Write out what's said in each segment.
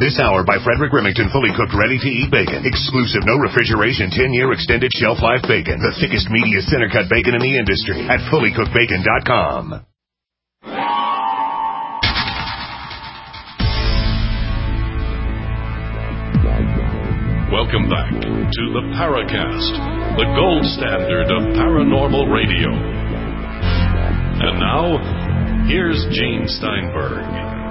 This hour by Frederick Remington, fully cooked, ready-to-eat bacon. Exclusive, no refrigeration, 10-year extended shelf life bacon. The thickest, meatiest, center-cut bacon in the industry at fullycookedbacon.com. Welcome back to the Paracast, the gold standard of paranormal radio. And now, here's Gene Steinberg.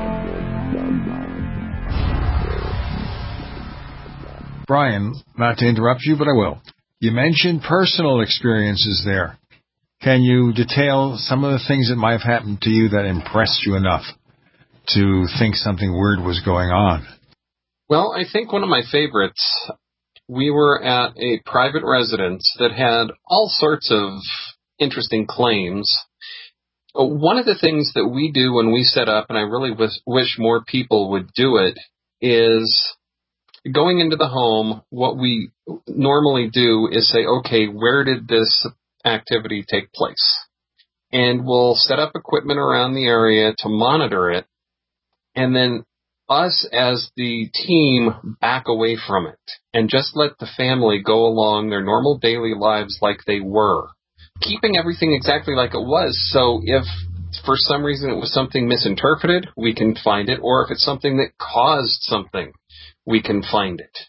Brian, not to interrupt you, but I will. You mentioned personal experiences there. Can you detail some of the things that might have happened to you that impressed you enough to think something weird was going on? Well, I think one of my favorites, we were at a private residence that had all sorts of interesting claims. One of the things that we do when we set up, and I really wish more people would do it, is going into the home, what we normally do is say, okay, where did this activity take place? And we'll set up equipment around the area to monitor it, and then us as the team back away from it and just let the family go along their normal daily lives like they were, keeping everything exactly like it was. So if for some reason it was something misinterpreted, we can find it, or if it's something that caused something, we can find it.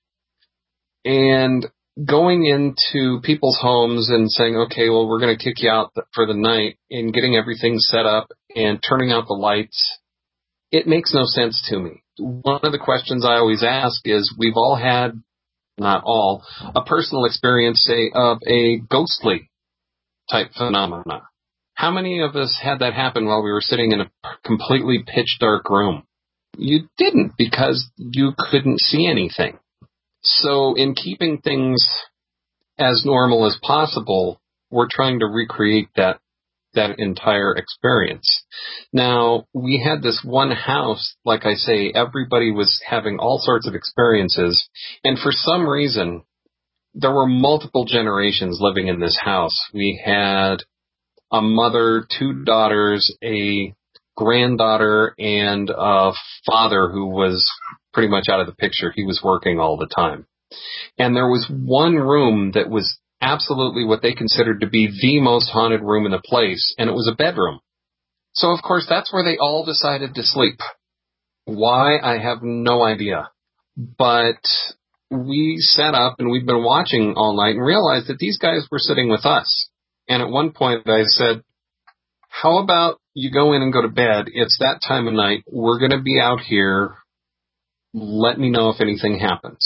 And going into people's homes and saying, okay, well, we're going to kick you out for the night, and getting everything set up and turning out the lights, it makes no sense to me. One of the questions I always ask is, we've all had, not all, a personal experience, say, of a ghostly type phenomena. How many of us had that happen while we were sitting in a completely pitch dark room? You didn't, because you couldn't see anything. So in keeping things as normal as possible, we're trying to recreate that entire experience. Now, we had this one house, like I say, everybody was having all sorts of experiences, and for some reason, there were multiple generations living in this house. We had a mother, two daughters, a granddaughter, and a father who was pretty much out of the picture. He was working all the time. And there was one room that was absolutely what they considered to be the most haunted room in the place, and it was a bedroom. So, of course, that's where they all decided to sleep. Why? I have no idea. But we set up, and we've been watching all night and realized that these guys were sitting with us. And at one point I said, how about you go in and go to bed? It's that time of night. We're going to be out here. Let me know if anything happens.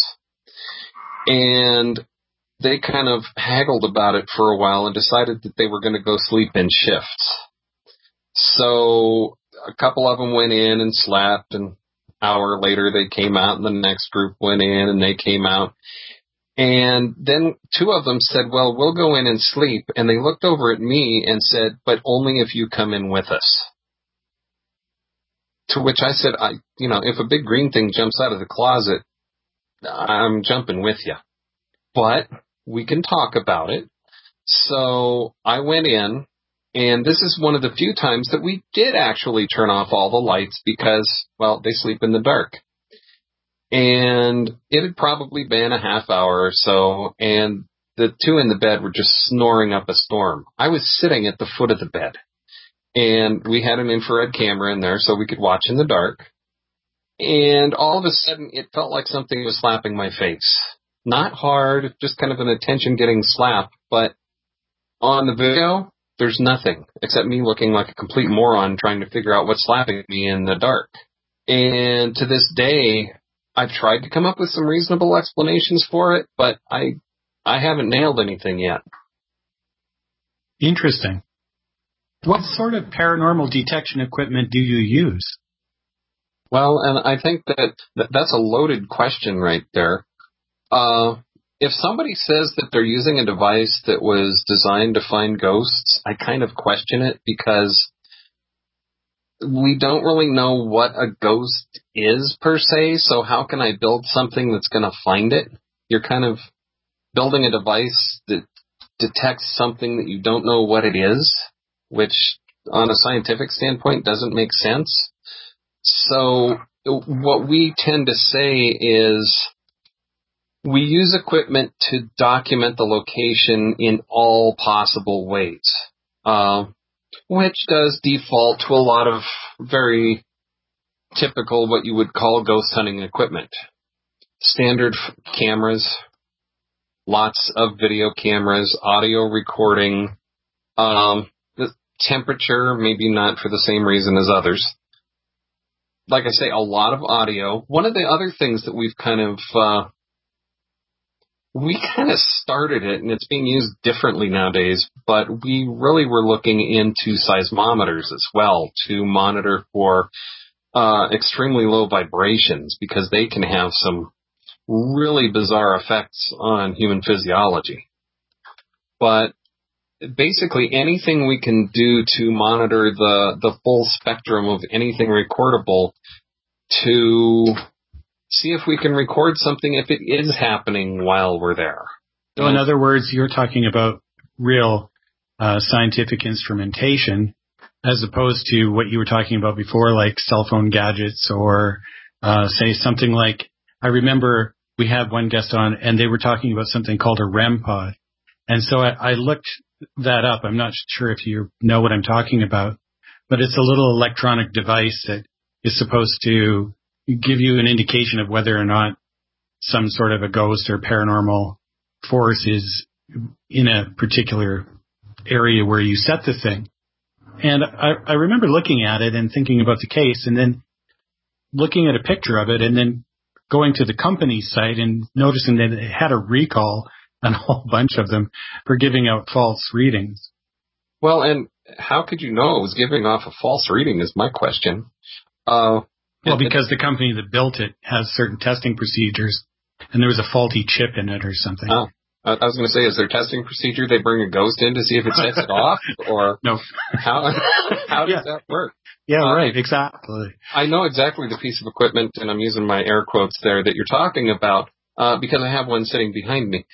And they kind of haggled about it for a while and decided that they were going to go sleep in shifts. So a couple of them went in and slept, and an hour later they came out, and the next group went in and they came out. And then two of them said, well, we'll go in and sleep. And they looked over at me and said, but only if you come in with us. To which I said, if a big green thing jumps out of the closet, I'm jumping with you. But we can talk about it. So I went in, and this is one of the few times that we did actually turn off all the lights because, well, they sleep in the dark. And it had probably been a half hour or so, and the two in the bed were just snoring up a storm. I was sitting at the foot of the bed, and we had an infrared camera in there so we could watch in the dark. And all of a sudden, it felt like something was slapping my face. Not hard, just kind of an attention-getting slap, but on the video, there's nothing except me looking like a complete moron trying to figure out what's slapping me in the dark. And to this day, I've tried to come up with some reasonable explanations for it, but I haven't nailed anything yet. Interesting. What sort of paranormal detection equipment do you use? Well, and I think that's a loaded question right there. If somebody says that they're using a device that was designed to find ghosts, I kind of question it, because we don't really know what a ghost is per se, so how can I build something that's going to find it? You're kind of building a device that detects something that you don't know what it is, which on a scientific standpoint doesn't make sense. So what we tend to say is we use equipment to document the location in all possible ways, which does default to a lot of very typical what you would call ghost hunting equipment. Standard cameras, lots of video cameras, audio recording, the temperature, maybe not for the same reason as others. Like I say, a lot of audio. One of the other things that we've kind of started it, and it's being used differently nowadays, but we really were looking into seismometers as well to monitor for extremely low vibrations, because they can have some really bizarre effects on human physiology. But basically anything we can do to monitor the full spectrum of anything recordable to see if we can record something if it is happening while we're there. So in other words, you're talking about real scientific instrumentation as opposed to what you were talking about before, like cell phone gadgets or say something like, I remember we had one guest on and they were talking about something called a REM pod. And so I looked that up. I'm not sure if you know what I'm talking about, but it's a little electronic device that is supposed to give you an indication of whether or not some sort of a ghost or paranormal force is in a particular area where you set the thing. And I remember looking at it and thinking about the case and then looking at a picture of it and then going to the company's site and noticing that it had a recall on a whole bunch of them for giving out false readings. Well, and how could you know it was giving off a false reading is my question. Well, because the company that built it has certain testing procedures and there was a faulty chip in it or something. Oh. I was going to say, is there testing procedure? They bring a ghost in to see if it sets it off, or no? How does that work? Yeah, right, exactly. I know exactly the piece of equipment, and I'm using my air quotes there that you're talking about because I have one sitting behind me.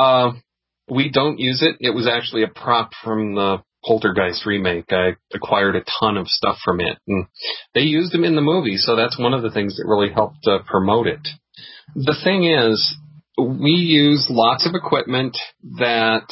We don't use it. It was actually a prop from the Poltergeist remake. I acquired a ton of stuff from it, and they used them in the movie, so that's one of the things that really helped promote it. The thing is, we use lots of equipment that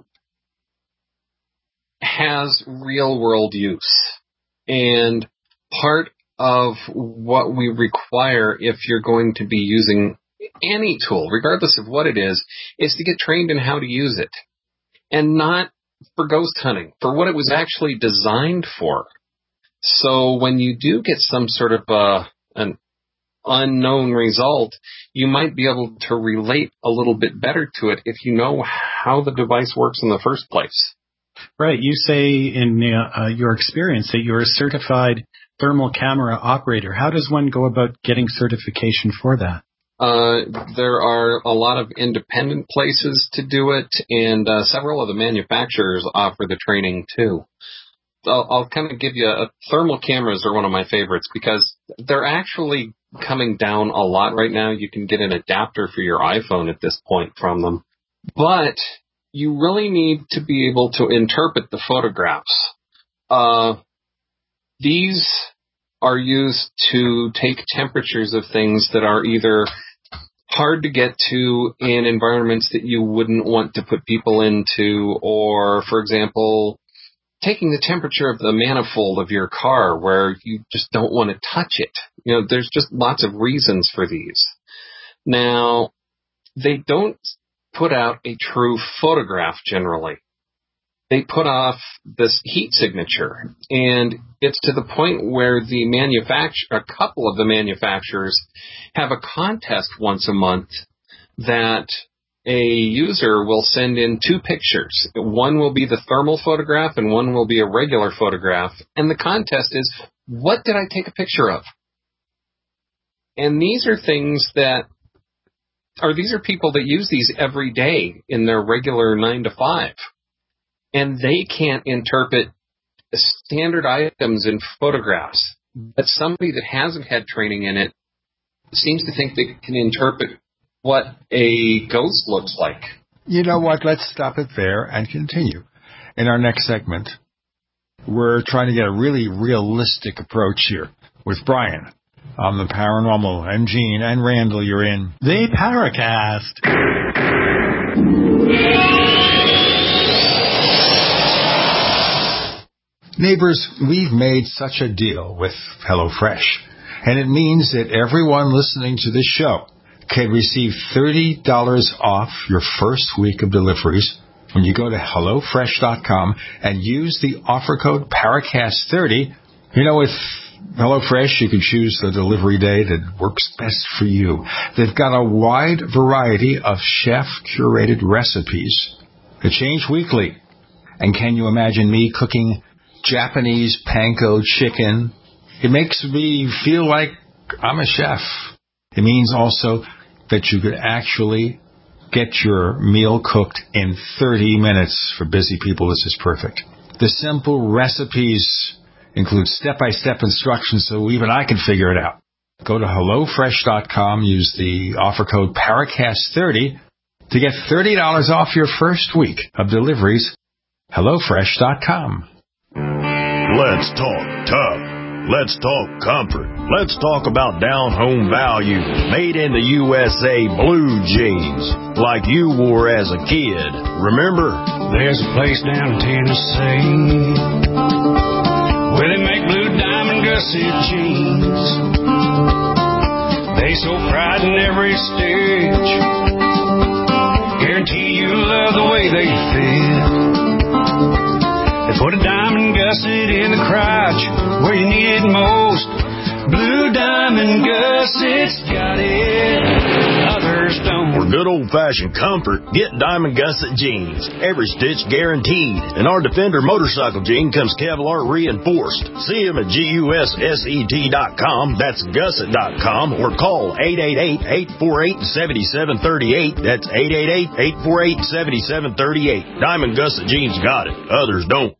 has real-world use. And part of what we require if you're going to be using any tool, regardless of what it is to get trained in how to use it. And not for ghost hunting, for what it was actually designed for. So when you do get some sort of an unknown result, you might be able to relate a little bit better to it if you know how the device works in the first place. Right. You say in your experience that you're a certified thermal camera operator. How does one go about getting certification for that? There are a lot of independent places to do it, and several of the manufacturers offer the training too. I'll kind of give you thermal cameras are one of my favorites because they're actually coming down a lot right now. You can get an adapter for your iPhone at this point from them. But you really need to be able to interpret the photographs. These are used to take temperatures of things that are either hard to get to in environments that you wouldn't want to put people into, or, for example, taking the temperature of the manifold of your car where you just don't want to touch it. You know, there's just lots of reasons for these. Now, they don't put out a true photograph generally. They put off this heat signature, and it's to the point where a couple of the manufacturers have a contest once a month that a user will send in two pictures. One will be the thermal photograph and one will be a regular photograph. And the contest is, what did I take a picture of? And these are these are people that use these every day in their regular 9 to 5. And they can't interpret standard items in photographs. But somebody that hasn't had training in it seems to think they can interpret what a ghost looks like. You know what? Let's stop it there and continue. In our next segment, we're trying to get a really realistic approach here with Brian. I'm the Paranormal. I'm Gene and Randall. You're in the Paracast. Neighbors, we've made such a deal with HelloFresh, and it means that everyone listening to this show can receive $30 off your first week of deliveries when you go to HelloFresh.com and use the offer code Paracast30. You know, with HelloFresh, you can choose the delivery day that works best for you. They've got a wide variety of chef-curated recipes that change weekly. And can you imagine me cooking Japanese panko chicken? It makes me feel like I'm a chef. It means also that you could actually get your meal cooked in 30 minutes. For busy people, this is perfect. The simple recipes include step-by-step instructions so even I can figure it out. Go to HelloFresh.com, use the offer code Paracast30 to get $30 off your first week of deliveries. HelloFresh.com. Let's talk tough. Let's talk comfort. Let's talk about down-home value. Made in the USA blue jeans, like you wore as a kid. Remember? There's a place down in Tennessee where they make blue diamond gusset jeans. They show pride in every stitch. Guarantee you love the way they fit. They put a diamond gusset in the crotch where you need it most. Blue diamond gussets got it, others don't. For good old-fashioned comfort, get Diamond Gusset jeans. Every stitch guaranteed. And our Defender motorcycle jean comes Kevlar reinforced. See them at GUSSET.com. That's gusset.com. Or call 888-848-7738. That's 888-848-7738. Diamond Gusset jeans got it, others don't.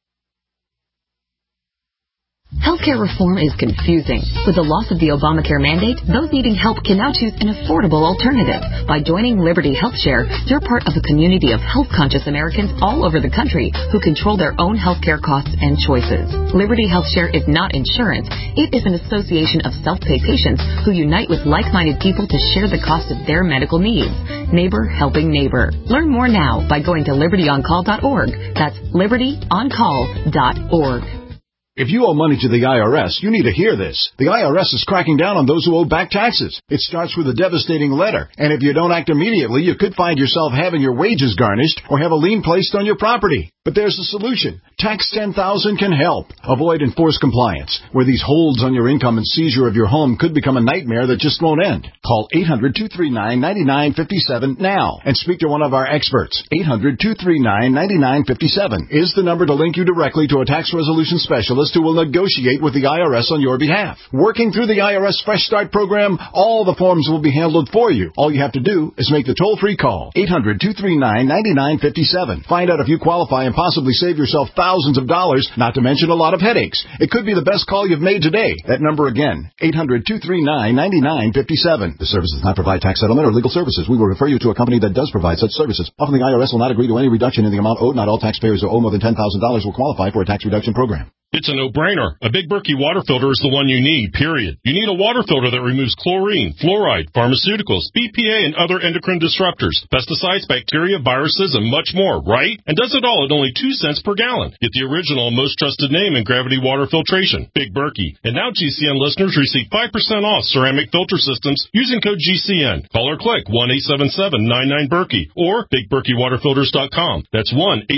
Healthcare reform is confusing. With the loss of the Obamacare mandate, those needing help can now choose an affordable alternative. By joining Liberty HealthShare, you're part of a community of health-conscious Americans all over the country who control their own healthcare costs and choices. Liberty HealthShare is not insurance. It is an association of self-pay patients who unite with like-minded people to share the cost of their medical needs. Neighbor helping neighbor. Learn more now by going to libertyoncall.org. That's libertyoncall.org. If you owe money to the IRS, you need to hear this. The IRS is cracking down on those who owe back taxes. It starts with a devastating letter, and if you don't act immediately, you could find yourself having your wages garnished or have a lien placed on your property. But there's a solution. Tax 10,000 can help. Avoid enforced compliance, where these holds on your income and seizure of your home could become a nightmare that just won't end. Call 800-239-9957 now and speak to one of our experts. 800-239-9957 is the number to link you directly to a tax resolution specialist who will negotiate with the IRS on your behalf. Working through the IRS Fresh Start program, all the forms will be handled for you. All you have to do is make the toll-free call. 800-239-9957. Find out if you qualify and possibly save yourself thousands of dollars, not to mention a lot of headaches. It could be the best call you've made today. That number again, 800-239-9957. The service does not provide tax settlement or legal services. We will refer you to a company that does provide such services. Often the IRS will not agree to any reduction in the amount owed. Not all taxpayers who owe more than $10,000 will qualify for a tax reduction program. It's a no-brainer. A Big Berkey water filter is the one you need, period. You need a water filter that removes chlorine, fluoride, pharmaceuticals, BPA, and other endocrine disruptors, pesticides, bacteria, viruses, and much more, right? And does it all at only 2 cents per gallon. Get the original, most trusted name in gravity water filtration, Big Berkey. And now GCN listeners receive 5% off ceramic filter systems using code GCN. Call or click 1-877-99-BERKEY or BigBerkeyWaterFilters.com. That's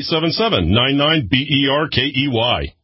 1-877-99-BERKEY.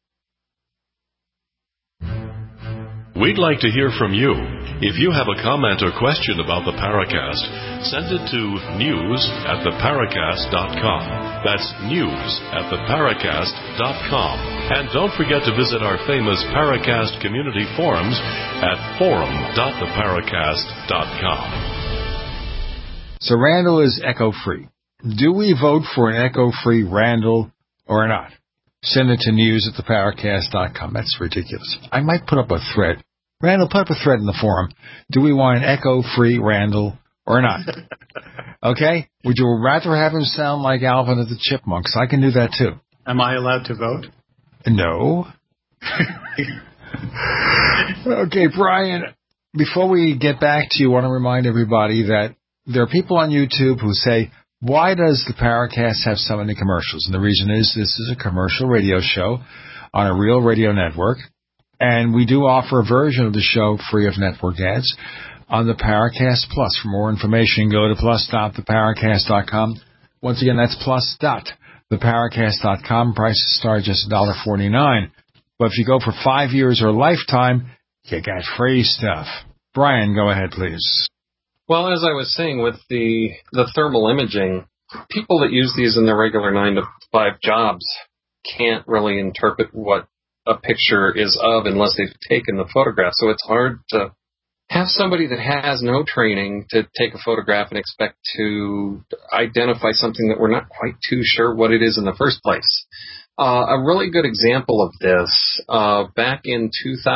We'd like to hear from you. If you have a comment or question about the Paracast, send it to news@theparacast.com. That's news@theparacast.com. And don't forget to visit our famous Paracast community forums at forum.theparacast.com. So Randall is echo-free. Do we vote for an echo-free Randall or not? Send it to news@theparacast.com. That's ridiculous. I might put up a thread. Randall, put up a thread in the forum. Do we want an echo-free Randall or not? Okay? Would you rather have him sound like Alvin of the Chipmunks? I can do that too. Am I allowed to vote? No. Okay, Brian, before we get back to you, I want to remind everybody that there are people on YouTube who say, why does the Paracast have so many commercials? And the reason is this is a commercial radio show on a real radio network, and we do offer a version of the show free of network ads on the Paracast Plus. For more information, go to plus.theparacast.com. Once again, that's plus.theparacast.com. Prices start just $1.49. But if you go for 5 years or lifetime, you got free stuff. Brian, go ahead, please. Well, as I was saying with the thermal imaging, people that use these in their regular 9-to-5 jobs can't really interpret what a picture is of unless they've taken the photograph. So it's hard to have somebody that has no training to take a photograph and expect to identify something that we're not quite too sure what it is in the first place. A really good example of this, back in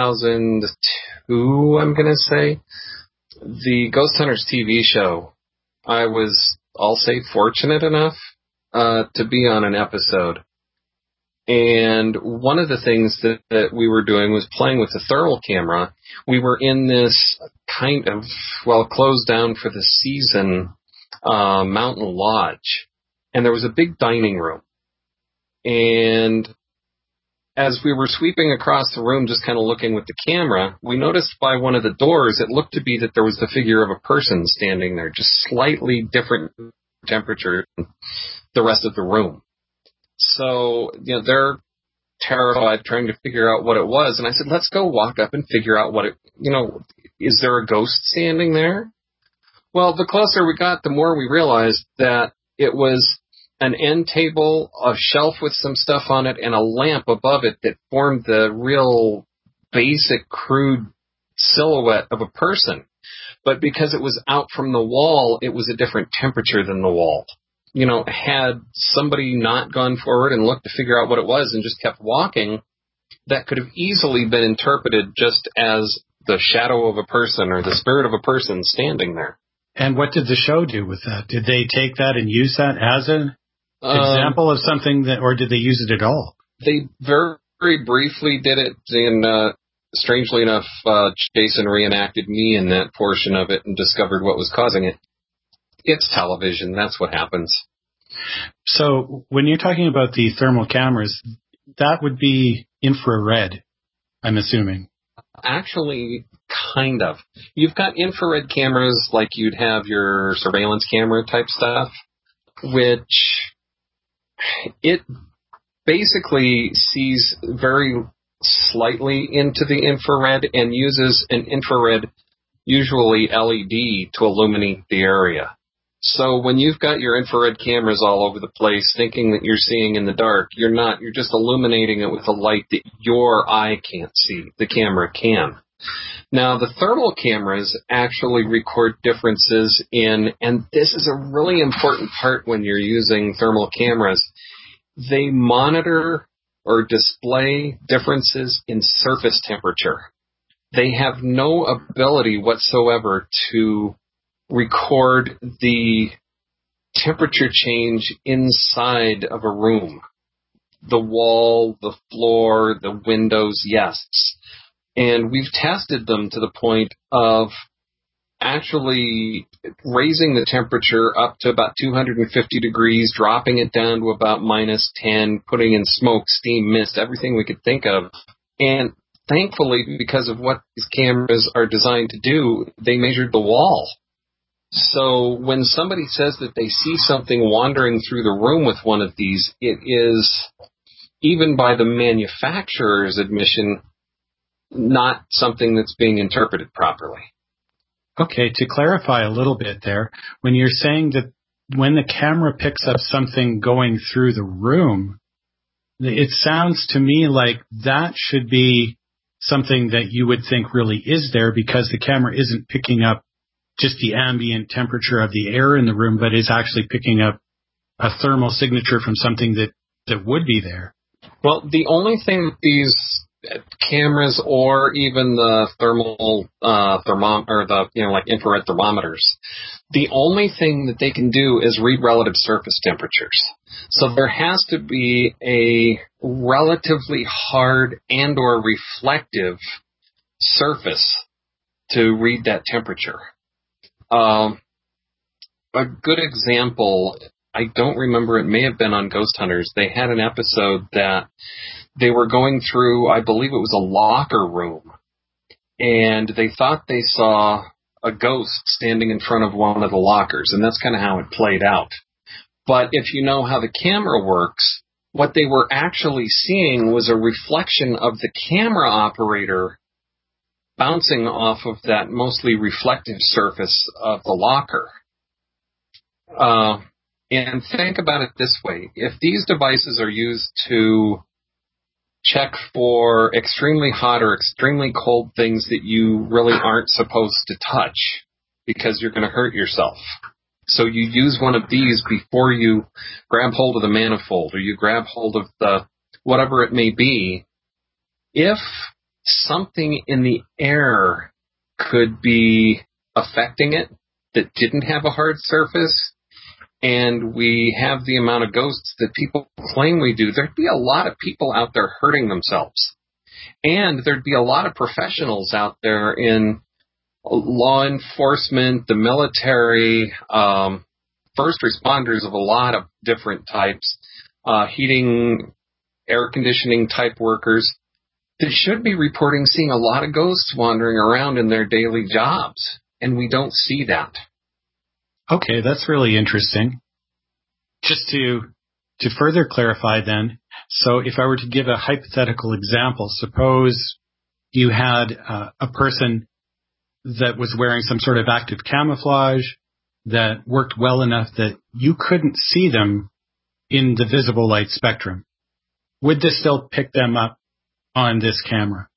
2002, I'm going to say, the Ghost Hunters TV show, I was, I'll say, fortunate enough to be on an episode. And one of the things that we were doing was playing with the thermal camera. We were in this kind of, closed down for the season mountain lodge. And there was a big dining room. And as we were sweeping across the room, just kind of looking with the camera, we noticed by one of the doors, it looked to be that there was the figure of a person standing there, just slightly different temperature than the rest of the room. So, they're terrified trying to figure out what it was. And I said, let's go walk up and figure out what it, is there a ghost standing there? Well, the closer we got, the more we realized that it was an end table, a shelf with some stuff on it, and a lamp above it that formed the real basic, crude silhouette of a person. But because it was out from the wall, it was a different temperature than the wall. Had somebody not gone forward and looked to figure out what it was and just kept walking, that could have easily been interpreted just as the shadow of a person or the spirit of a person standing there. And what did the show do with that? Did they take that and use that as an example of something that, or did they use it at all? They very, very briefly did it, and strangely enough, Jason reenacted me in that portion of it and discovered what was causing it. It's television. That's what happens. So when you're talking about the thermal cameras, that would be infrared, I'm assuming. Actually, kind of. You've got infrared cameras like you'd have your surveillance camera type stuff, which it basically sees very slightly into the infrared and uses an infrared, usually LED, to illuminate the area. So when you've got your infrared cameras all over the place thinking that you're seeing in the dark, you're not. You're just illuminating it with a light that your eye can't see. The camera can. Now, the thermal cameras actually record differences in, and this is a really important part when you're using thermal cameras, they monitor or display differences in surface temperature. They have no ability whatsoever to record the temperature change inside of a room. The wall, the floor, the windows, yes. And we've tested them to the point of actually raising the temperature up to about 250 degrees, dropping it down to about -10, putting in smoke, steam, mist, everything we could think of. And thankfully, because of what these cameras are designed to do, they measured the wall. So when somebody says that they see something wandering through the room with one of these, it is, even by the manufacturer's admission, not something that's being interpreted properly. Okay, to clarify a little bit there, when you're saying that when the camera picks up something going through the room, it sounds to me like that should be something that you would think really is there, because the camera isn't picking up just the ambient temperature of the air in the room, but is actually picking up a thermal signature from something that would be there. Well, the only thing that these cameras or even the thermal like infrared thermometers, the only thing that they can do is read relative surface temperatures. So there has to be a relatively hard and or reflective surface to read that temperature. A good example, I don't remember, it may have been on Ghost Hunters. They had an episode that they were going through, I believe it was a locker room, and they thought they saw a ghost standing in front of one of the lockers, and that's kind of how it played out. But if you know how the camera works, what they were actually seeing was a reflection of the camera operator bouncing off of that mostly reflective surface of the locker. And think about it this way. If these devices are used to check for extremely hot or extremely cold things that you really aren't supposed to touch because you're going to hurt yourself. So you use one of these before you grab hold of the manifold or you grab hold of the whatever it may be. If something in the air could be affecting it that didn't have a hard surface, and we have the amount of ghosts that people claim we do, there'd be a lot of people out there hurting themselves. And there'd be a lot of professionals out there in law enforcement, the military, first responders of a lot of different types, heating, air conditioning type workers that should be reporting seeing a lot of ghosts wandering around in their daily jobs. And we don't see that. Okay, that's really interesting. Just to further clarify then, so if I were to give a hypothetical example, suppose you had a person that was wearing some sort of active camouflage that worked well enough that you couldn't see them in the visible light spectrum. Would this still pick them up on this camera?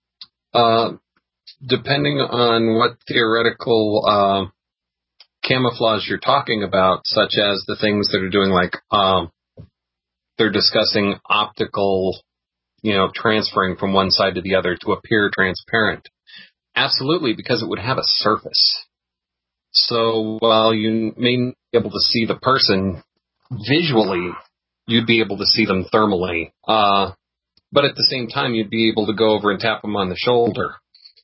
Depending on what theoretical camouflage you're talking about, such as the things that are doing like they're discussing optical, transferring from one side to the other to appear transparent. Absolutely, because it would have a surface. So while you may not be able to see the person visually, you'd be able to see them thermally. But at the same time, you'd be able to go over and tap them on the shoulder,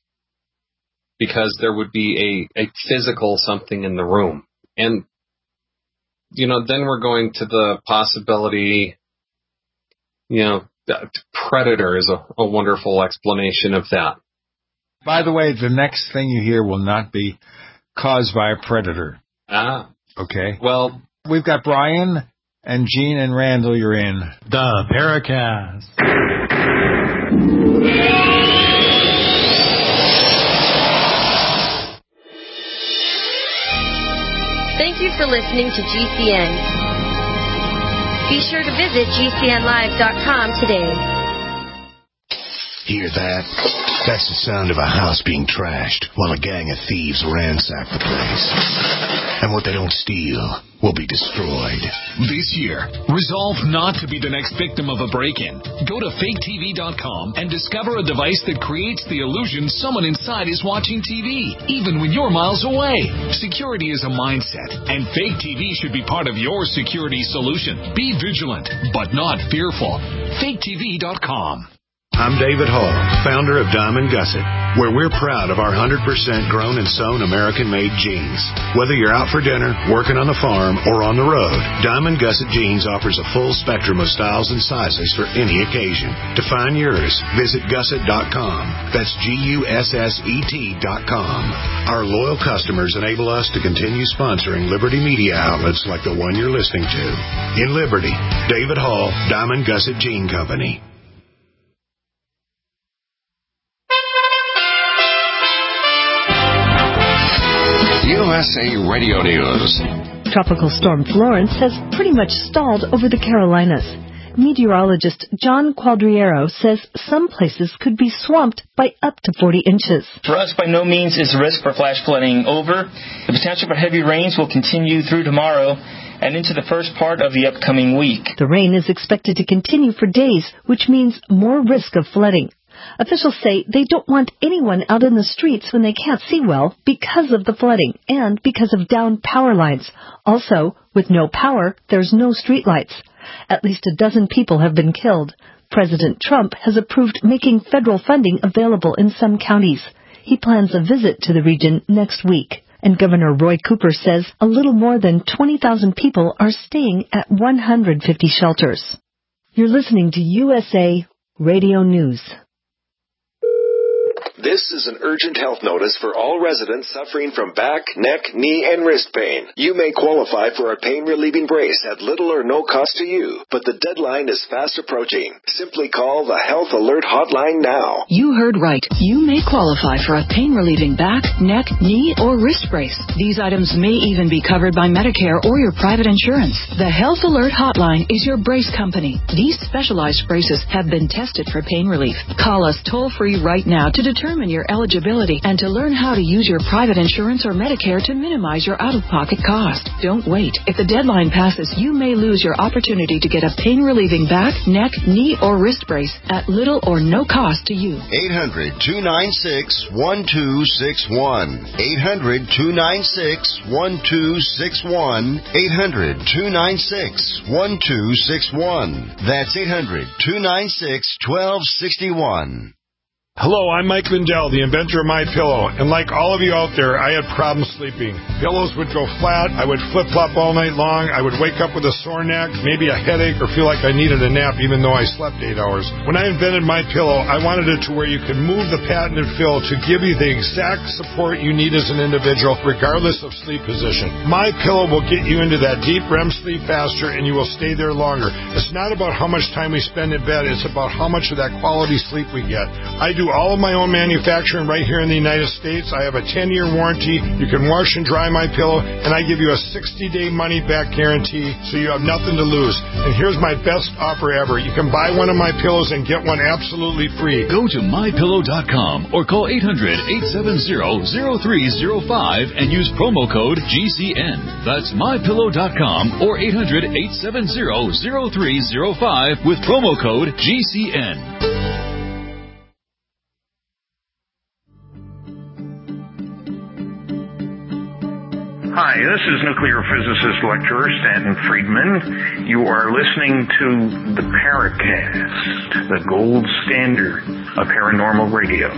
because there would be a physical something in the room. And, then we're going to the possibility, that predator is a wonderful explanation of that. By the way, the next thing you hear will not be caused by a predator. Okay. Well, we've got Brian and Gene and Randall. You're in the Paracast. Thank you for listening to GCN. Be sure to visit GCNlive.com today. Hear that? That's the sound of a house being trashed while a gang of thieves ransack the place. And what they don't steal will be destroyed. This year, resolve not to be the next victim of a break-in. Go to faketv.com and discover a device that creates the illusion someone inside is watching TV, even when you're miles away. Security is a mindset, and Fake TV should be part of your security solution. Be vigilant, but not fearful. faketv.com. I'm David Hall, founder of Diamond Gusset, where we're proud of our 100% grown and sewn American-made jeans. Whether you're out for dinner, working on the farm, or on the road, Diamond Gusset Jeans offers a full spectrum of styles and sizes for any occasion. To find yours, visit gusset.com. That's GUSSET.com. Our loyal customers enable us to continue sponsoring Liberty media outlets like the one you're listening to. In Liberty, David Hall, Diamond Gusset Jean Company. USA Radio News. Tropical storm Florence has pretty much stalled over the Carolinas. Meteorologist John Quadriero says some places could be swamped by up to 40 inches. For us, by no means is the risk for flash flooding over. The potential for heavy rains will continue through tomorrow and into the first part of the upcoming week. The rain is expected to continue for days, which means more risk of flooding. Officials say they don't want anyone out in the streets when they can't see well because of the flooding and because of downed power lines. Also, with no power, there's no streetlights. At least a dozen people have been killed. President Trump has approved making federal funding available in some counties. He plans a visit to the region next week. And Governor Roy Cooper says a little more than 20,000 people are staying at 150 shelters. You're listening to USA Radio News. This is an urgent health notice for all residents suffering from back, neck, knee, and wrist pain. You may qualify for a pain-relieving brace at little or no cost to you, but the deadline is fast approaching. Simply call the Health Alert Hotline now. You heard right. You may qualify for a pain-relieving back, neck, knee, or wrist brace. These items may even be covered by Medicare or your private insurance. The Health Alert Hotline is your brace company. These specialized braces have been tested for pain relief. Call us toll-free right now to determine your eligibility and to learn how to use your private insurance or Medicare to minimize your out-of-pocket cost. Don't wait. If the deadline passes, you may lose your opportunity to get a pain-relieving back, neck, knee, or wrist brace at little or no cost to you. 800-296-1261. 800-296-1261. 800-296-1261. That's 800-296-1261. Hello, I'm Mike Lindell, the inventor of MyPillow, and like all of you out there, I had problems sleeping. Pillows would go flat, I would flip-flop all night long, I would wake up with a sore neck, maybe a headache, or feel like I needed a nap even though I slept 8 hours. When I invented MyPillow, I wanted it to where you could move the patented fill to give you the exact support you need as an individual, regardless of sleep position. MyPillow will get you into that deep REM sleep faster, and you will stay there longer. It's not about how much time we spend in bed, it's about how much of that quality sleep we get. I do all of my own manufacturing right here in the United States. I have a 10-year warranty. You can wash and dry MyPillow, and I give you a 60-day money-back guarantee, so you have nothing to lose. And here's my best offer ever. You can buy one of my pillows and get one absolutely free. Go to MyPillow.com or call 800-870-0305 and use promo code GCN. That's MyPillow.com or 800-870-0305 with promo code GCN. Hi, this is nuclear physicist lecturer Stanton Friedman. You are listening to the Paracast, the gold standard of paranormal radio.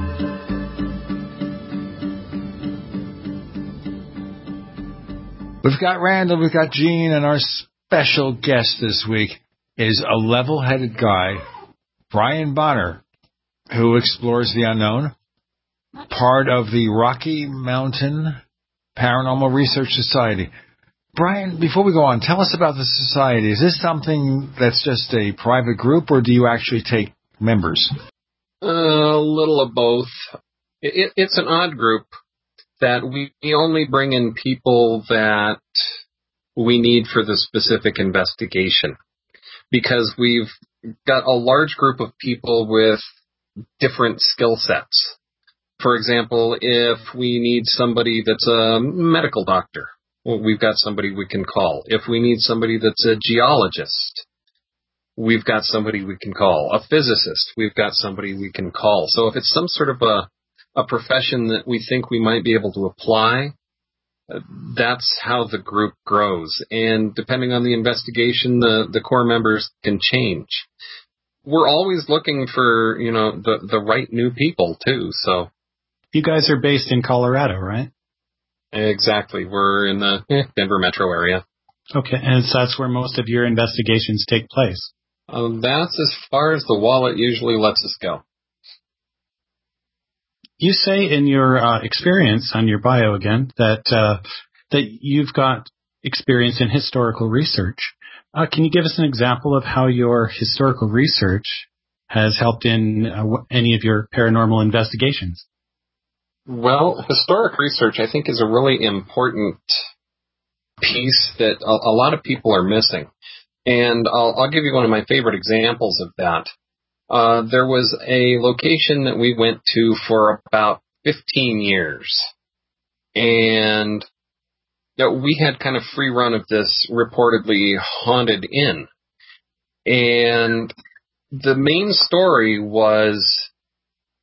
We've got Randall, we've got Gene, and our special guest this week is a level-headed guy, Brian Bonner, who explores the unknown, part of the Rocky Mountain Paranormal Research Society. Brian, before we go on, tell us about the society. Is this something that's just a private group, or do you actually take members? A little of both. It's an odd group that we only bring in people that we need for the specific investigation, because we've got a large group of people with different skill sets. For example, if we need somebody that's a medical doctor, well, we've got somebody we can call. If we need somebody that's a geologist, we've got somebody we can call. A physicist, we've got somebody we can call. So if it's some sort of a profession that we think we might be able to apply, that's how the group grows. And depending on the investigation, the core members can change. We're always looking for, the right new people too, so. You guys are based in Colorado, right? Exactly. We're in the Denver metro area. Okay, and so that's where most of your investigations take place. That's as far as the wallet usually lets us go. You say in your experience on your bio again that you've got experience in historical research. Can you give us an example of how your historical research has helped in any of your paranormal investigations? Well, historic research, I think, is a really important piece that a lot of people are missing. And I'll give you one of my favorite examples of that. There was a location that we went to for about 15 years. And we had kind of free run of this reportedly haunted inn. And the main story was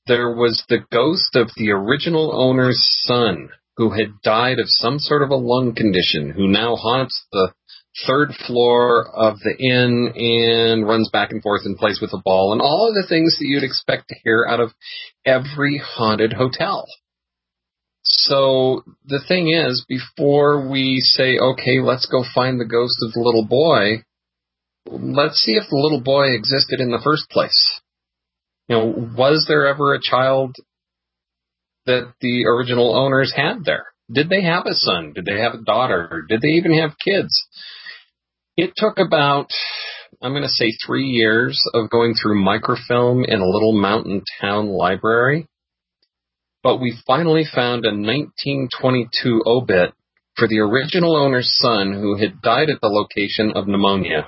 there was the ghost of the original owner's son, who had died of some sort of a lung condition, who now haunts the 3rd floor of the inn and runs back and forth and plays with a ball, and all of the things that you'd expect to hear out of every haunted hotel. So the thing is, before we say, okay, let's go find the ghost of the little boy, let's see if the little boy existed in the first place. Was there ever a child that the original owners had there? Did they have a son? Did they have a daughter? Did they even have kids? It took about, I'm going to say 3 years of going through microfilm in a little mountain town library. But we finally found a 1922 obit for the original owner's son who had died at the location of pneumonia.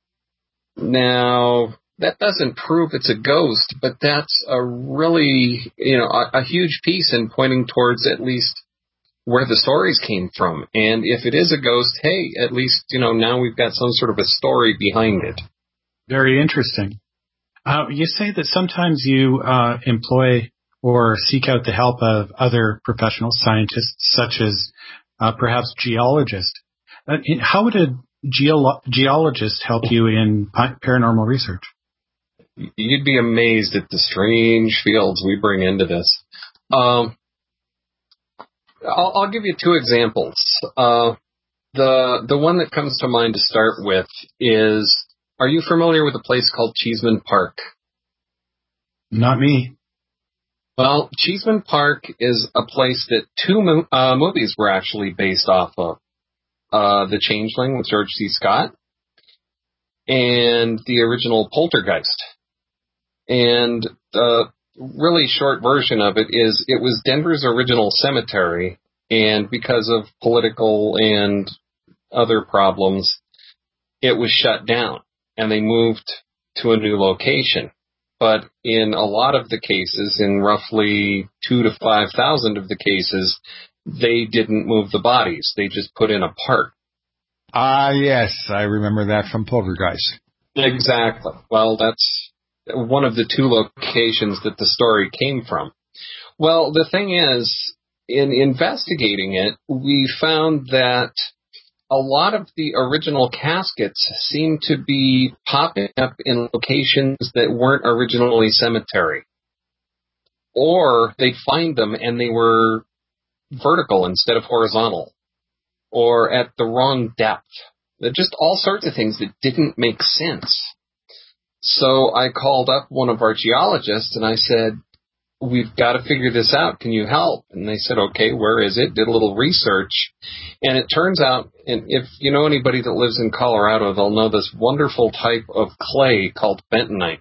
Now, that doesn't prove it's a ghost, but that's a really, a huge piece in pointing towards at least where the stories came from. And if it is a ghost, hey, at least, now we've got some sort of a story behind it. Very interesting. You say that sometimes you employ or seek out the help of other professional scientists, such as perhaps geologists. How would a geologist help you in paranormal research? You'd be amazed at the strange fields we bring into this. I'll give you 2 examples. The one that comes to mind to start with is, are you familiar with a place called Cheeseman Park? Not me. Well, Cheeseman Park is a place that 2 movies were actually based off of. The Changeling with George C. Scott and the original Poltergeist. And the really short version of it is it was Denver's original cemetery, and because of political and other problems, it was shut down, and they moved to a new location. But in a lot of the cases, in roughly 2,000 to 5,000 of the cases, they didn't move the bodies. They just put in a part. Yes, I remember that from Poltergeist. Exactly. Well, that's one of the 2 locations that the story came from. Well, the thing is, in investigating it, we found that a lot of the original caskets seem to be popping up in locations that weren't originally cemetery. Or they'd find them and they were vertical instead of horizontal, or at the wrong depth. Just all sorts of things that didn't make sense. So I called up one of our geologists and I said, we've got to figure this out. Can you help? And they said, okay, where is it? Did a little research. And it turns out, and if you know anybody that lives in Colorado, they'll know this wonderful type of clay called bentonite.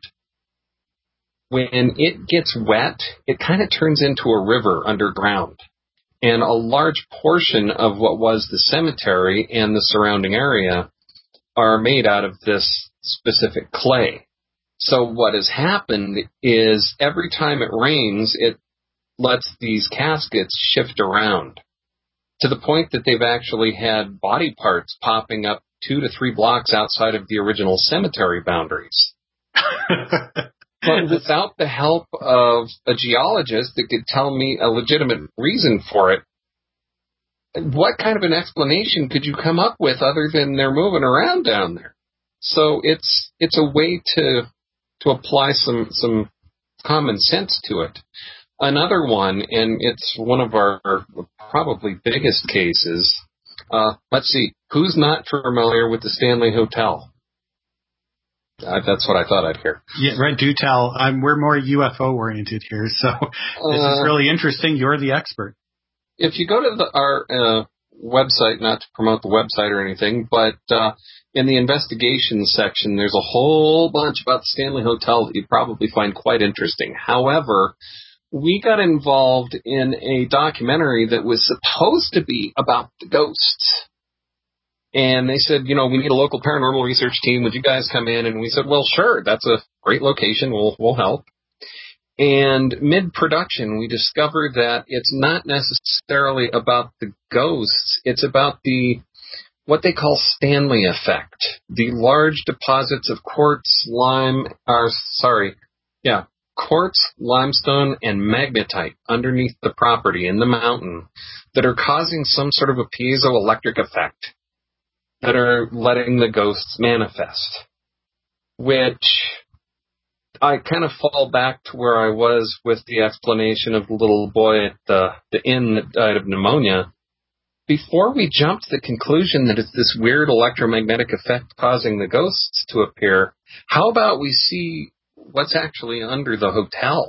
When it gets wet, it kind of turns into a river underground. And a large portion of what was the cemetery and the surrounding area are made out of this specific clay. So what has happened is every time it rains, it lets these caskets shift around to the point that they've actually had body parts popping up 2 to 3 blocks outside of the original cemetery boundaries. But without the help of a geologist that could tell me a legitimate reason for it, what kind of an explanation could you come up with other than they're moving around down there? So it's a way to apply some common sense to it. Another one, and it's one of our probably biggest cases. Let's see, who's not familiar with the Stanley Hotel? That's what I thought I'd hear. Yeah, right. Do tell. We're more UFO oriented here, so this is really interesting. You're the expert. If you go to our website, not to promote the website or anything, but in the investigations section, there's a whole bunch about the Stanley Hotel that you'd probably find quite interesting. However, we got involved in a documentary that was supposed to be about the ghosts. And they said, we need a local paranormal research team. Would you guys come in? And we said, well, sure, that's a great location. We'll help. And mid-production, we discovered that it's not necessarily about the ghosts. It's about what they call Stanley effect. The large deposits of quartz, quartz, limestone, and magnetite underneath the property in the mountain that are causing some sort of a piezoelectric effect that are letting the ghosts manifest. Which I kind of fall back to where I was with the explanation of the little boy at the inn that died of pneumonia. Before we jump to the conclusion that it's this weird electromagnetic effect causing the ghosts to appear, how about we see what's actually under the hotel?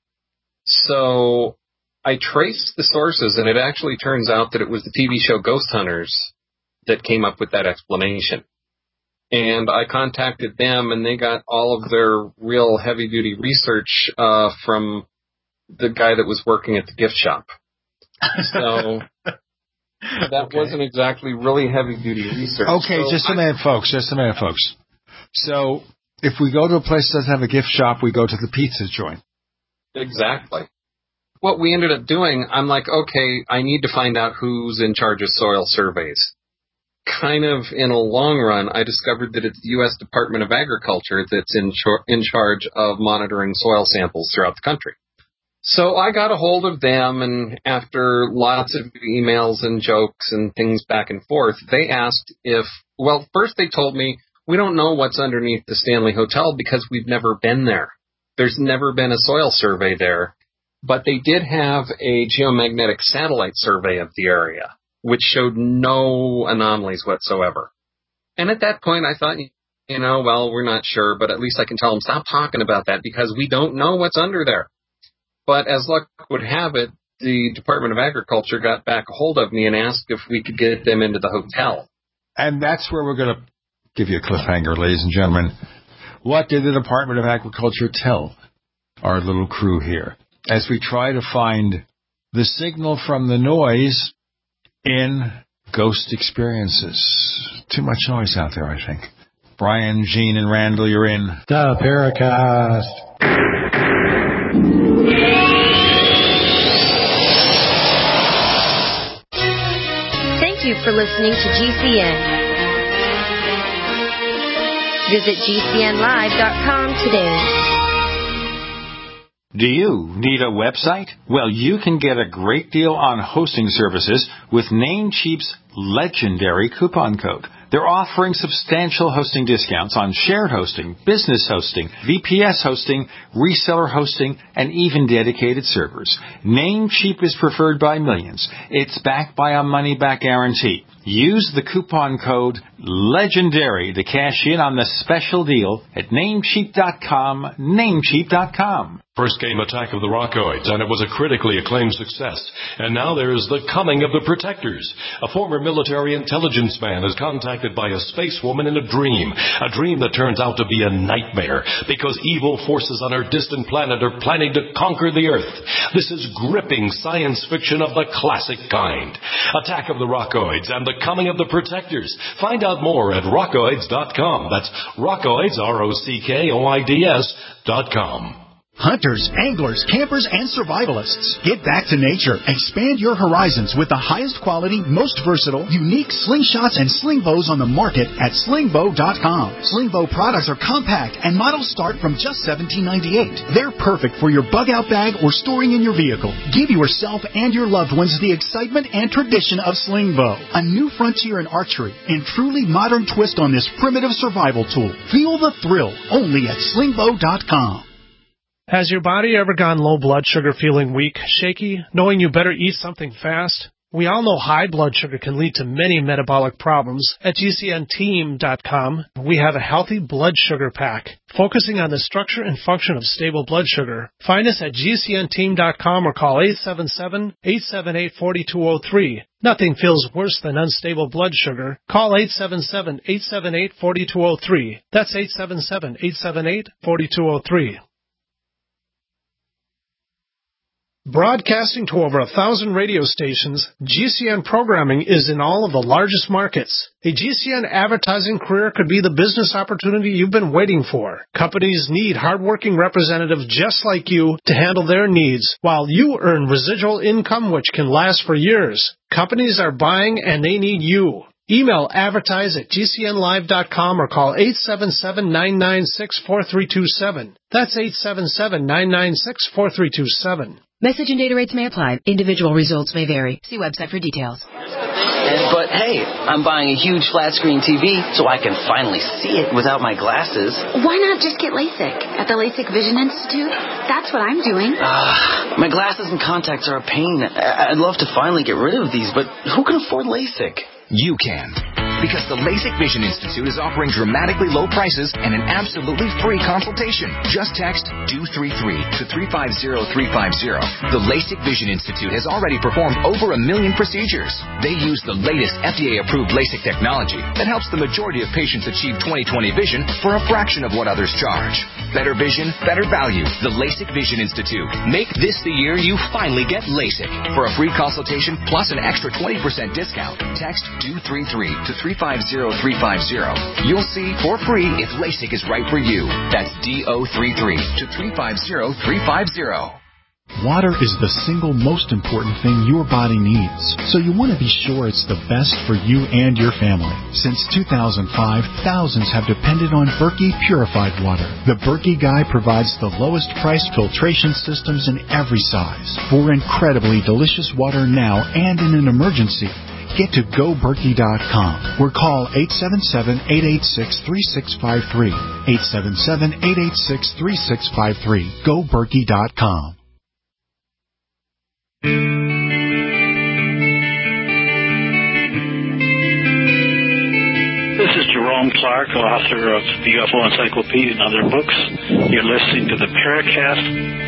So I traced the sources, and it actually turns out that it was the TV show Ghost Hunters that came up with that explanation. And I contacted them, and they got all of their real heavy-duty research from the guy that was working at the gift shop. So that wasn't exactly really heavy-duty research. Okay, so just a minute, folks. So if we go to a place that doesn't have a gift shop, we go to the pizza joint. Exactly. What we ended up doing, I'm like, okay, I need to find out who's in charge of soil surveys. Kind of in a long run, I discovered that it's the U.S. Department of Agriculture that's in charge of monitoring soil samples throughout the country. So I got a hold of them, and after lots of emails and jokes and things back and forth, they asked first they told me, we don't know what's underneath the Stanley Hotel because we've never been there. There's never been a soil survey there, but they did have a geomagnetic satellite survey of the area, which showed no anomalies whatsoever. And at that point, I thought, we're not sure, but at least I can tell them, stop talking about that because we don't know what's under there. But as luck would have it, the Department of Agriculture got back a hold of me and asked if we could get them into the hotel. And that's where we're going to give you a cliffhanger, ladies and gentlemen. What did the Department of Agriculture tell our little crew here as we try to find the signal from the noise in ghost experiences? Too much noise out there, I think. Brian, Gene, and Randall, you're in the Paracast. Thank you for listening to GCN. Visit GCNlive.com today. Do you need a website? Well, you can get a great deal on hosting services with Namecheap's legendary coupon code. They're offering substantial hosting discounts on shared hosting, business hosting, VPS hosting, reseller hosting, and even dedicated servers. Namecheap is preferred by millions. It's backed by a money-back guarantee. Use the coupon code LEGENDARY to cash in on the special deal at Namecheap.com, Namecheap.com. First came Attack of the Rockoids, and it was a critically acclaimed success. And now there's The Coming of the Protectors. A former military intelligence man is contacted by a space woman in a dream that turns out to be a nightmare because evil forces on her distant planet are planning to conquer the Earth. This is gripping science fiction of the classic kind. Attack of the Rockoids and The Coming of the Protectors. Find out more at rockoids.com. That's Rockoids, ROCKOIDS.com. Hunters, anglers, campers, and survivalists. Get back to nature. Expand your horizons with the highest quality, most versatile, unique slingshots and sling bows on the market at slingbow.com. Slingbow products are compact and models start from just $17.98. They're perfect for your bug-out bag or storing in your vehicle. Give yourself and your loved ones the excitement and tradition of Slingbow, a new frontier in archery and truly modern twist on this primitive survival tool. Feel the thrill only at slingbow.com. Has your body ever gone low blood sugar, feeling weak, shaky, knowing you better eat something fast? We all know high blood sugar can lead to many metabolic problems. At GCNteam.com, we have a healthy blood sugar pack, focusing on the structure and function of stable blood sugar. Find us at GCNteam.com or call 877-878-4203. Nothing feels worse than unstable blood sugar. Call 877-878-4203. That's 877-878-4203. Broadcasting to over 1,000 radio stations, GCN programming is in all of the largest markets. A GCN advertising career could be the business opportunity you've been waiting for. Companies need hardworking representatives just like you to handle their needs, while you earn residual income which can last for years. Companies are buying and they need you. Email advertise@gcnlive.com or call 877-996-4327. That's 877-996-4327. Message and data rates may apply. Individual results may vary. See website for details. But hey, I'm buying a huge flat screen TV so I can finally see it without my glasses. Why not just get LASIK at the LASIK Vision Institute? That's what I'm doing. My glasses and contacts are a pain. I'd love to finally get rid of these, but who can afford LASIK? You can. Because the LASIK Vision Institute is offering dramatically low prices and an absolutely free consultation. Just text DO33 to 350350. The LASIK Vision Institute has already performed over 1 million procedures. They use the latest FDA-approved LASIK technology that helps the majority of patients achieve 20/20 vision for a fraction of what others charge. Better vision, better value. The LASIK Vision Institute. Make this the year you finally get LASIK. For a free consultation plus an extra 20% discount, text DO33 to 350350. You'll see for free if LASIK is right for you. That's DO33 to 350350. Water is the single most important thing your body needs, so you want to be sure it's the best for you and your family. Since 2005, thousands have depended on Berkey purified water. The Berkey Guy provides the lowest priced filtration systems in every size for incredibly delicious water now and in an emergency. Get to GoBerkey.com or call 877-886-3653. 877-886-3653. GoBerkey.com. This is Jerome Clark, author of the UFO Encyclopedia and other books. You're listening to the Paracast.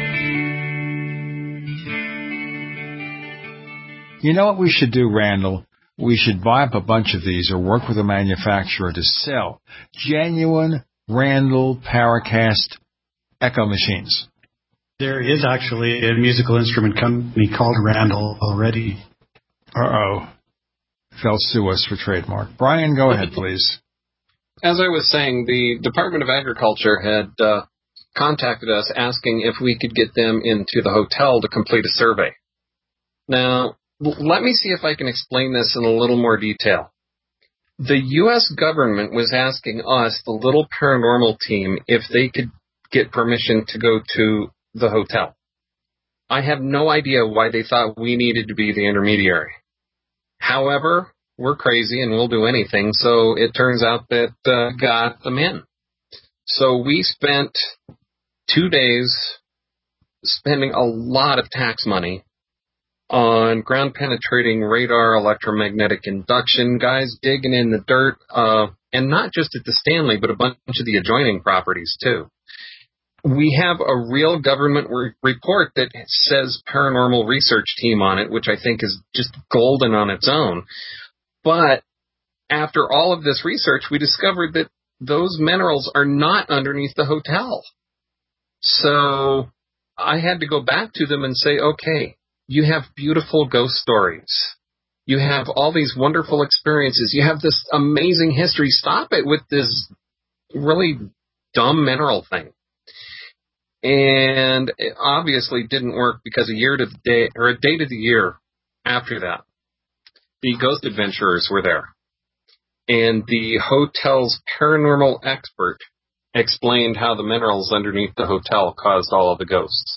You know what we should do, Randall? We should buy up a bunch of these or work with a manufacturer to sell genuine Randall Paracast echo machines. There is actually a musical instrument company called Randall already. Uh-oh. They'll sue us for trademark. Brian, go ahead, please. As I was saying, the Department of Agriculture had contacted us asking if we could get them into the hotel to complete a survey. Now, let me see if I can explain this in a little more detail. The U.S. government was asking us, the little paranormal team, if they could get permission to go to the hotel. I have no idea why they thought we needed to be the intermediary. However, we're crazy and we'll do anything, so it turns out that got them in. So we spent 2 days spending a lot of tax money on ground-penetrating radar electromagnetic induction, guys digging in the dirt, and not just at the Stanley, but a bunch of the adjoining properties, too. We have a real government report that says paranormal research team on it, which I think is just golden on its own. But after all of this research, we discovered that those minerals are not underneath the hotel. So I had to go back to them and say, okay, you have beautiful ghost stories. You have all these wonderful experiences. You have this amazing history. Stop it with this really dumb mineral thing. And it obviously didn't work because a day to the year after that, the ghost adventurers were there. And the hotel's paranormal expert explained how the minerals underneath the hotel caused all of the ghosts.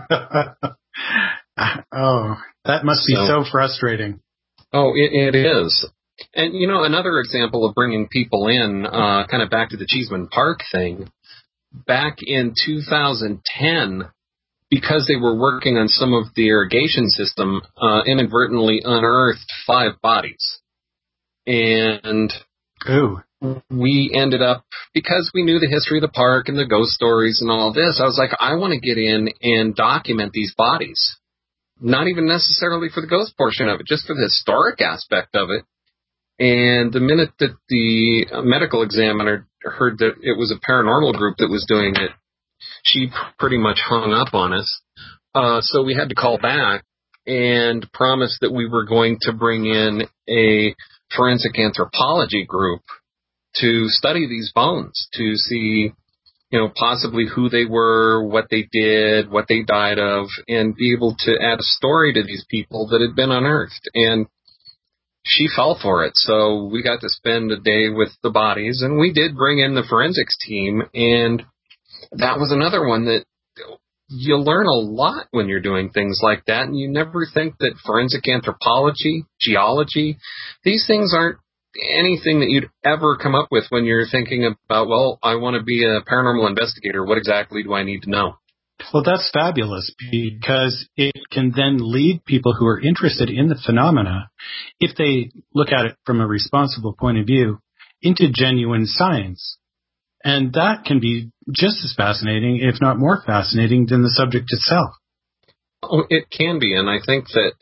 Oh, that must be so frustrating. Oh, it is. And, you know, another example of bringing people in, kind of back to the Cheeseman Park thing, back in 2010, because they were working on some of the irrigation system, inadvertently unearthed 5 bodies. And we ended up, because we knew the history of the park and the ghost stories and all this, I was like, I want to get in and document these bodies. Not even necessarily for the ghost portion of it, just for the historic aspect of it. And the minute that the medical examiner heard that it was a paranormal group that was doing it, she pretty much hung up on us. So we had to call back and promise that we were going to bring in a forensic anthropology group to study these bones, to see, you know, possibly who they were, what they did, what they died of, and be able to add a story to these people that had been unearthed. And she fell for it. So we got to spend a day with the bodies, and we did bring in the forensics team, and that was another one that you learn a lot when you're doing things like that, and you never think that forensic anthropology, geology, these things aren't anything that you'd ever come up with when you're thinking about, well, I want to be a paranormal investigator. What exactly do I need to know? Well, that's fabulous because it can then lead people who are interested in the phenomena, if they look at it from a responsible point of view, into genuine science. And that can be just as fascinating, if not more fascinating, than the subject itself. Oh, it can be, and I think that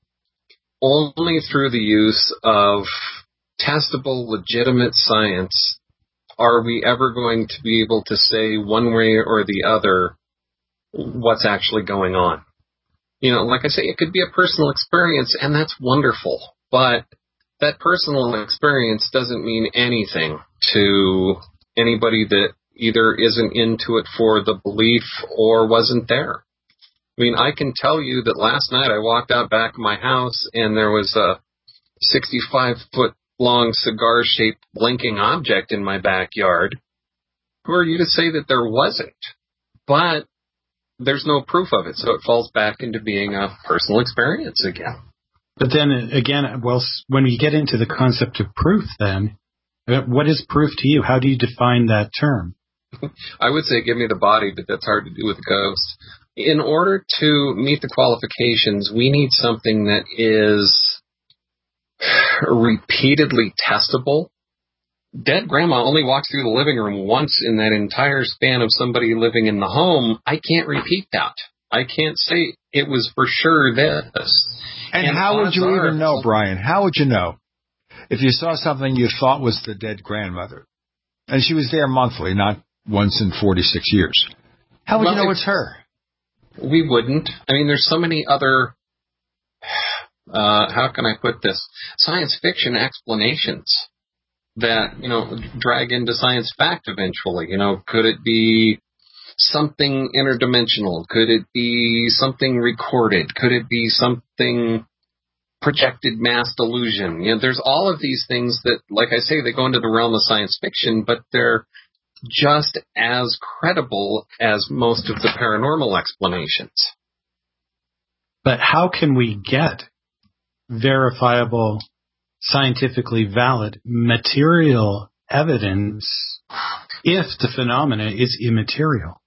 only through the use of testable, legitimate science are we ever going to be able to say one way or the other what's actually going on. You know, like I say, it could be a personal experience, and that's wonderful, but that personal experience doesn't mean anything to anybody that either isn't into it for the belief or wasn't there. I mean, I can tell you that last night I walked out back of my house and there was a 65-foot long cigar-shaped blinking object in my backyard. Who are you to say that there wasn't? But there's no proof of it, so it falls back into being a personal experience again. But then again, well, when we get into the concept of proof, then, what is proof to you? How do you define that term? I would say give me the body, but that's hard to do with ghosts. In order to meet the qualifications, we need something that is repeatedly testable. Dead grandma only walked through the living room once in that entire span of somebody living in the home. I can't repeat that. I can't say it was for sure this. And how would you even know, Brian? How would you know? If you saw something you thought was the dead grandmother, and she was there monthly, not once in 46 years, how would you know it's her? We wouldn't. I mean, there's so many other, how can I put this, science fiction explanations that, you know, drag into science fact eventually. You know, could it be something interdimensional? Could it be something recorded? Could it be something projected mass delusion? You know, there's all of these things that, like I say, they go into the realm of science fiction, but they're just as credible as most of the paranormal explanations. But how can we get verifiable, scientifically valid material evidence if the phenomena is immaterial?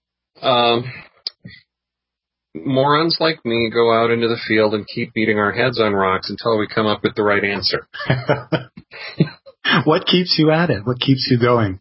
Morons like me go out into the field and keep beating our heads on rocks until we come up with the right answer. What keeps you at it? What keeps you going?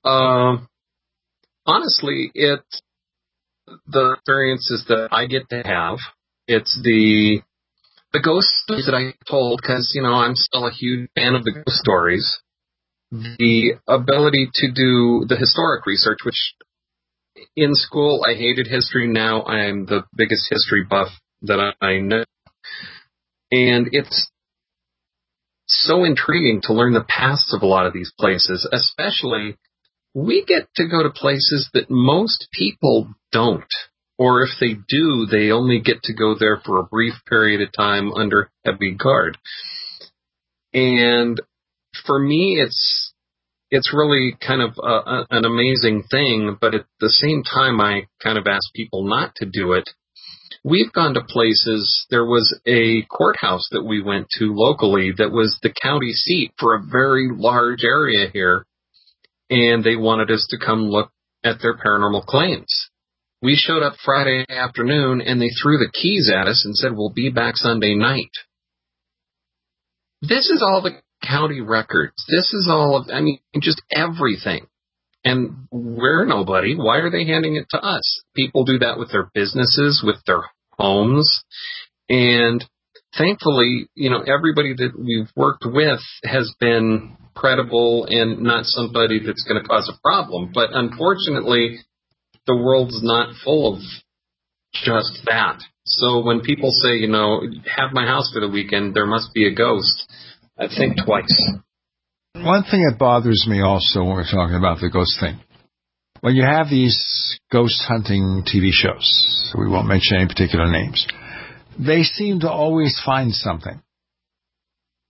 Honestly, it's the experiences that I get to have. It's the ghost stories that I told, because, you know, I'm still a huge fan of the ghost stories. The ability to do the historic research, which in school I hated history. Now I'm the biggest history buff that I know. And it's so intriguing to learn the pasts of a lot of these places, especially we get to go to places that most people don't. Or if they do, they only get to go there for a brief period of time under heavy guard. And for me, it's really kind of an amazing thing, but at the same time, I kind of ask people not to do it. We've gone to places, there was a courthouse that we went to locally that was the county seat for a very large area here, and they wanted us to come look at their paranormal claims. We showed up Friday afternoon, and they threw the keys at us and said, we'll be back Sunday night. This is all the county records. This is all of, I mean, just everything. And we're nobody. Why are they handing it to us? People do that with their businesses, with their homes. And thankfully, you know, everybody that we've worked with has been credible and not somebody that's going to cause a problem. But unfortunately, the world's not full of just that. So when people say, you know, have my house for the weekend, there must be a ghost, I think twice. One thing that bothers me also when we're talking about the ghost thing, when you have these ghost hunting TV shows, we won't mention any particular names, they seem to always find something.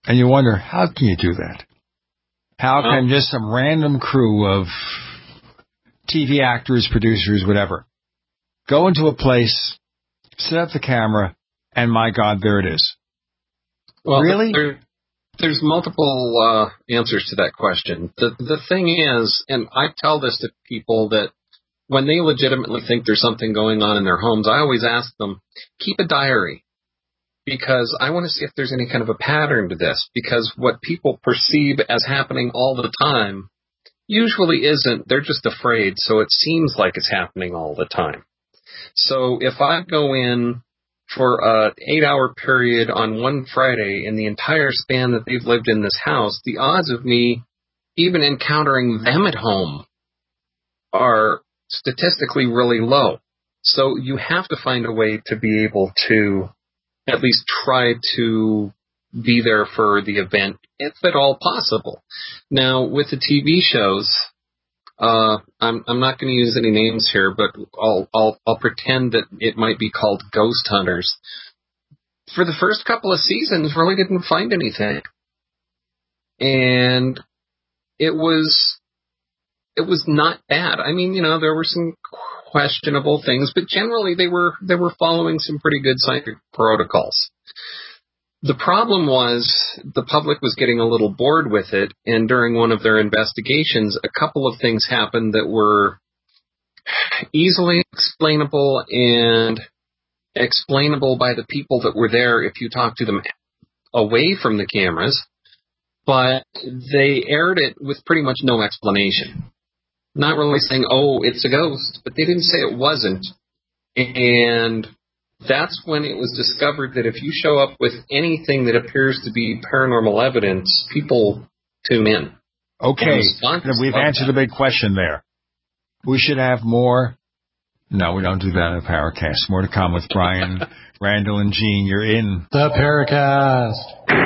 And you wonder, how can you do that? How can just some random crew of TV actors, producers, whatever, go into a place, set up the camera, and my God, there it is. Well, really? There's multiple answers to that question. The thing is, and I tell this to people that when they legitimately think there's something going on in their homes, I always ask them, keep a diary. Because I want to see if there's any kind of a pattern to this. Because what people perceive as happening all the time usually isn't. They're just afraid, so it seems like it's happening all the time. So if I go in for an 8-hour period on one Friday in the entire span that they've lived in this house, the odds of me even encountering them at home are statistically really low. So you have to find a way to be able to at least try to be there for the event, if at all possible. Now, with the TV shows, I'm not going to use any names here, but I'll pretend that it might be called Ghost Hunters. For the first couple of seasons, really didn't find anything, and it was not bad. I mean, there were some questionable things, but generally they were following some pretty good scientific protocols. The problem was the public was getting a little bored with it, and during one of their investigations, a couple of things happened that were easily explainable and explainable by the people that were there if you talk to them away from the cameras, but they aired it with pretty much no explanation. Not really saying, oh, it's a ghost, but they didn't say it wasn't. And that's when it was discovered that if you show up with anything that appears to be paranormal evidence, people tune in. Okay, we've answered the big question there. We should have more. No, we don't do that in the Paracast. More to come with Brian, Randall, and Gene. You're in the Paracast.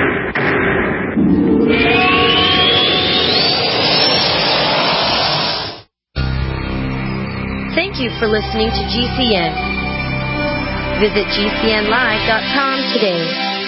Thank you for listening to GCN. Visit GCNlive.com today.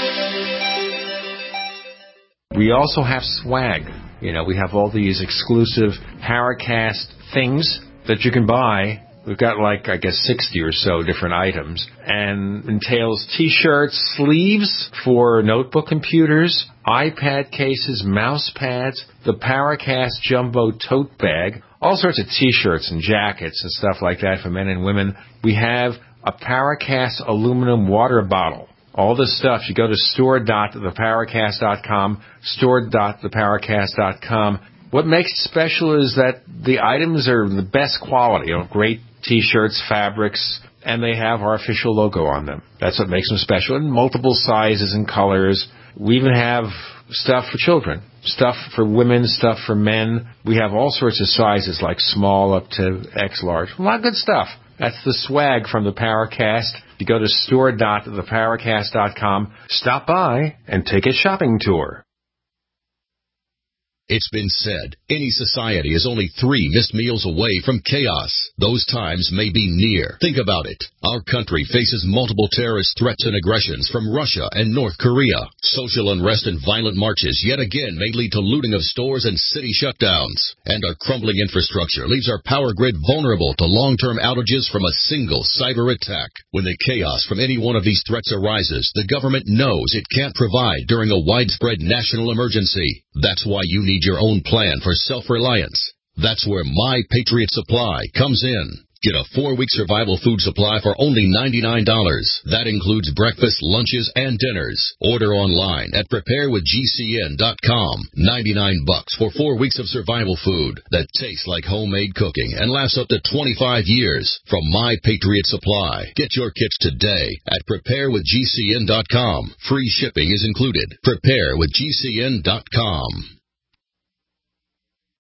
We also have swag. We have all these exclusive Paracast things that you can buy. We've got 60 or so different items, and entails T-shirts, sleeves for notebook computers, iPad cases, mouse pads, the Paracast Jumbo tote bag, all sorts of T-shirts and jackets and stuff like that for men and women. We have a Paracast aluminum water bottle. All this stuff, you go to store.theparacast.com, store.theparacast.com. What makes it special is that the items are the best quality, great T-shirts, fabrics, and they have our official logo on them. That's what makes them special, in multiple sizes and colors. We even have stuff for children, stuff for women, stuff for men. We have all sorts of sizes, like small up to X large. A lot of good stuff. That's the swag from the Paracast. You go to store.theparacast.com, stop by, and take a shopping tour. It's been said, any society is only 3 missed meals away from chaos. Those times may be near. Think about it. Our country faces multiple terrorist threats and aggressions from Russia and North Korea. Social unrest and violent marches yet again may lead to looting of stores and city shutdowns. And our crumbling infrastructure leaves our power grid vulnerable to long-term outages from a single cyber attack. When the chaos from any one of these threats arises, the government knows it can't provide during a widespread national emergency. That's why you need your own plan for self-reliance. That's where My Patriot Supply comes in. Get a 4-week survival food supply for only $99. That includes breakfast, lunches, and dinners. Order online at preparewithgcn.com. $99 for 4 weeks of survival food that tastes like homemade cooking and lasts up to 25 years. From My Patriot Supply. Get your kits today at preparewithgcn.com. Free shipping is included. Preparewithgcn.com.